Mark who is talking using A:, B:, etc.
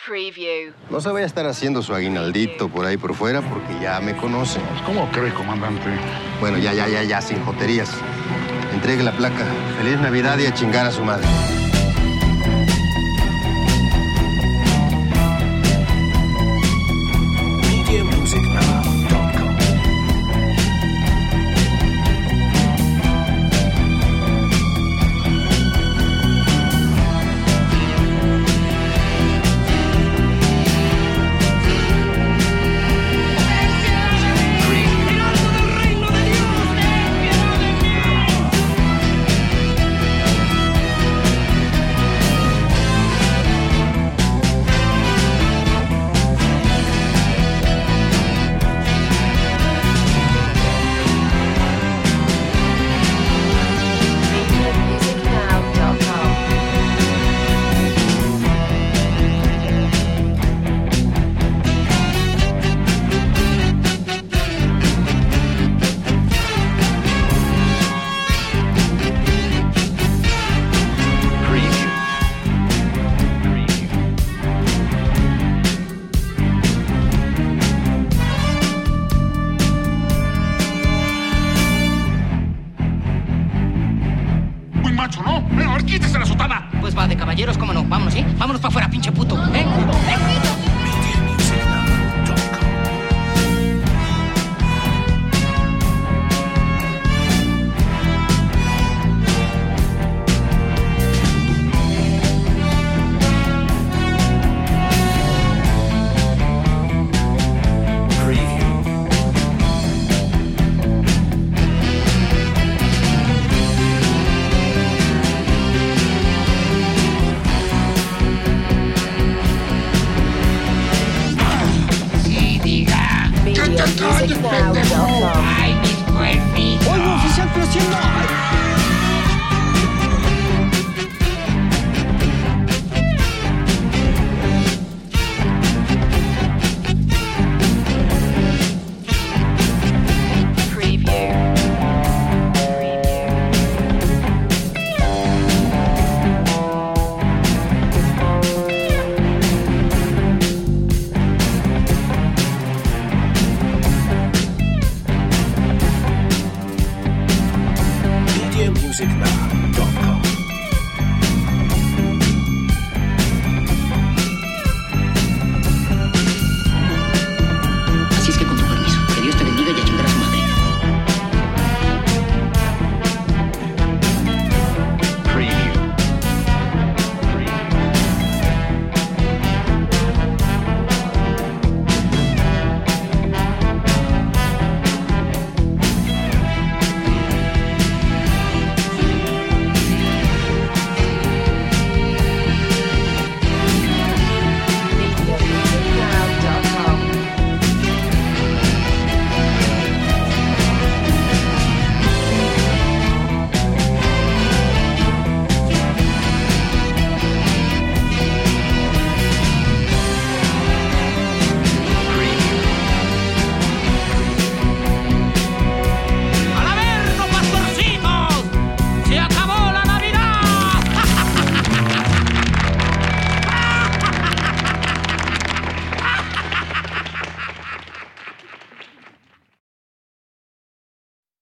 A: Preview.
B: No se vaya a estar haciendo su aguinaldito por ahí por fuera porque ya me conocen.
C: ¿Cómo cree, comandante?
B: Bueno, ya, sin joterías. Entregue la placa. Feliz Navidad y a chingar a su madre.
D: Quítese la sotana. Pues va, de caballeros, cómo no. Vámonos, ¿sí? Vámonos para afuera, pinche puto.